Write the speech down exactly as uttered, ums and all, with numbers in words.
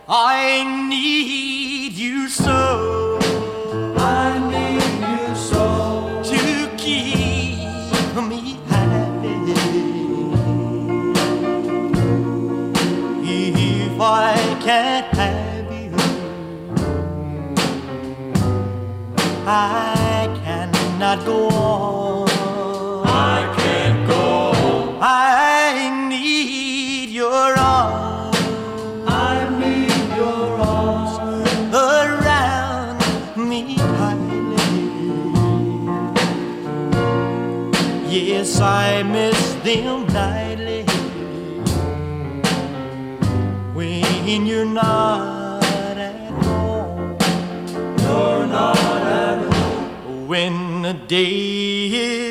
I need you so. I need you so to keep me happy. If I can't have you, I cannot go on. I can't go on. I need your arms. I need your arms around me tightly. Yes, I miss them nightly when you're not at home. You're not at home. When the day is